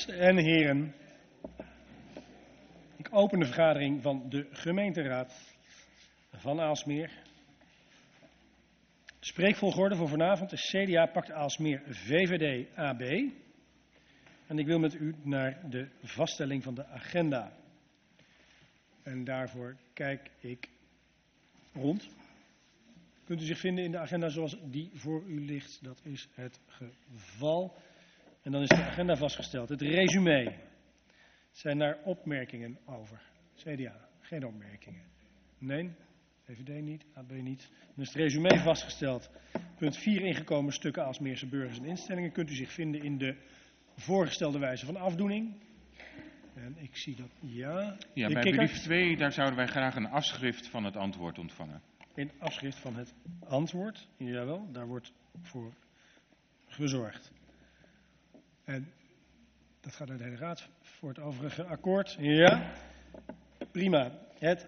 Dames en heren, ik open de vergadering van de gemeenteraad van Aalsmeer. De spreekvolgorde voor vanavond is CDA pakt Aalsmeer VVD AB. En ik wil met u naar de vaststelling van de agenda. En daarvoor kijk ik rond. Kunt u zich vinden in de agenda zoals die voor u ligt? Dat is het geval. En dan is de agenda vastgesteld. Het resume. Zijn daar opmerkingen over? CDA, geen opmerkingen. Nee, VVD niet, AB niet. Dan is het resume vastgesteld. Punt 4 ingekomen stukken Aalsmeerse burgers en instellingen. Kunt u zich vinden in de voorgestelde wijze van afdoening. En ik zie dat, ja. Ja, bij brief 2, daar zouden wij graag een afschrift van het antwoord ontvangen. Een afschrift van het antwoord, jawel, daar wordt voor gezorgd. En dat gaat naar de hele raad voor het overige akkoord. Ja, prima. Het